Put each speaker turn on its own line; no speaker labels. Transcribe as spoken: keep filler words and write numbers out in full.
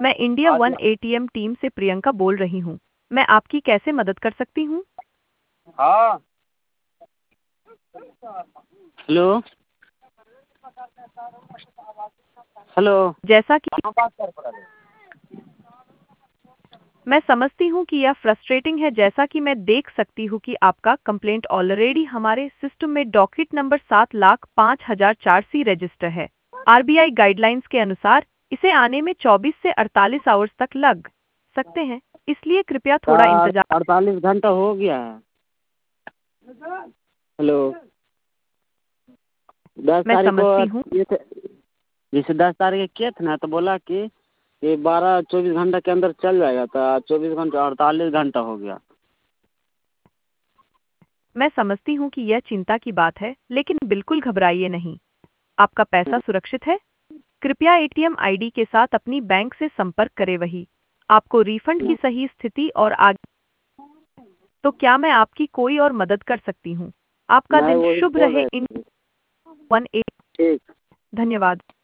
मैं इंडिया
हाँ जी।
One ATM team से प्रियंका बोल रही हूँ। मैं आपकी कैसे मदद कर सकती हूँ?
हाँ।
हेलो हेलो
जैसा कि
कहाँ बात कर पा रहे?
मैं समझती हूँ कि यह फ्रस्ट्रेटिंग है। जैसा कि मैं देख सकती हूँ कि आपका कंप्लेंट ऑलरेडी हमारे सिस्टम में डॉकेट नंबर सात लाख पाँच हजार चार सी रजिस्टर है। आरबीआई गाइडलाइंस के अनुसार इसे आने में चौबीस से अड़तालीस आवर्स तक लग सकते हैं, इसलिए कृपया थोड़ा इंतजार।
अड़तालीस घंटा हो गया है। हेलो दस
मैं
तारीख
समझती हूँ।
को ये थे, जैसे दस तारीख के किए थे ना, तो बोला कि ये बारह चौबीस घंटा के अंदर चल जाएगा, तो चौबीस घंटा अड़तालीस घंटा हो गया।
मैं समझती हूँ कि यह चिंता की बात है, लेकिन बिल्कुल घबराइए नहीं। आपका पैसा सुरक्षित है। कृपया एटीएम आईडी के साथ अपनी बैंक से संपर्क करें, वही आपको रिफंड की सही स्थिति और आगे। तो क्या मैं आपकी कोई और मदद कर सकती हूँ? आपका
नहीं,
दिन
वही
शुभ
बोल
रहे।
रहे
इन
थे।
वन एट
ठीक।
धन्यवाद।